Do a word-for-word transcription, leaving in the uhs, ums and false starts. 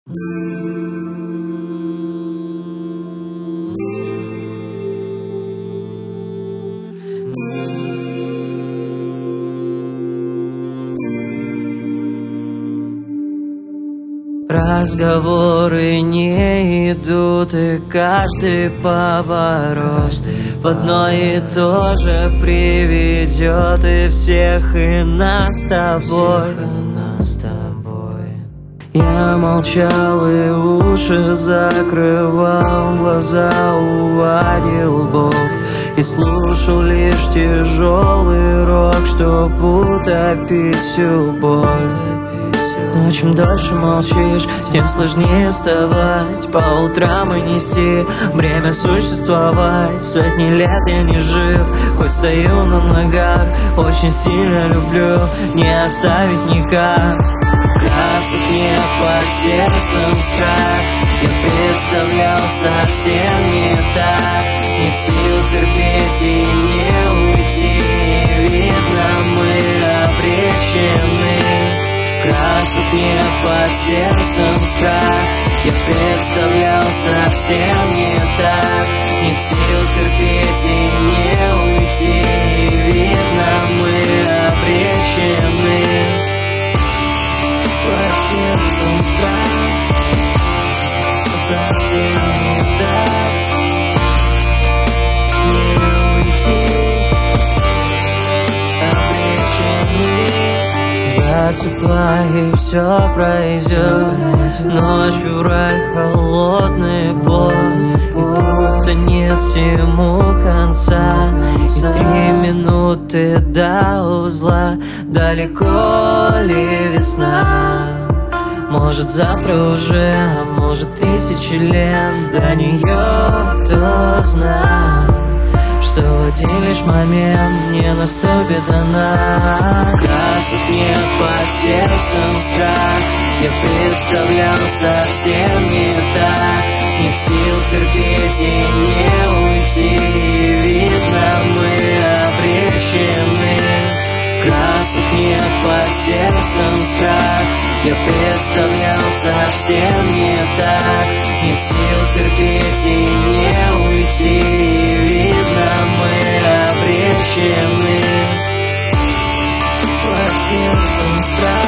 Разговоры не идут, и каждый поворот в одно и то же приведет и всех, и нас с тобой. Я молчал и уши закрывал, глаза уводил Бог и слушал лишь тяжелый рок, чтоб утопить всю боль. Но чем дольше молчишь, тем сложнее вставать по утрам и нести бремя существовать. Сотни лет я не жив, хоть стою на ногах, очень сильно люблю, не оставить никак. Красок мне под сердцем страх, я представлял совсем не так. Нет сил терпеть и не уйти, видно мы обречены. Красок мне под сердцем страх, я представлял совсем не так. Нет сил терпеть и не уйти, видно мы обречены. Под сердцем страх, совсем не так. Не уйти, обречены. Засыпай, и все пройдет. Ночь, февраль, холодный пот, и будто нет всему конца. И три минуты до узла, далеко ли весна? Может завтра уже, а может тысячи лет до нее, кто знает, что в один лишь момент не наступит она. Красок нет под сердцем страх, я представлял совсем не так. Нет сил терпеть и не уйти, видно мы обречены. Красок нет под сердцем страх, я представлял совсем не так. Нет сил терпеть и не уйти, видно мы обречены. Под сердцем страх.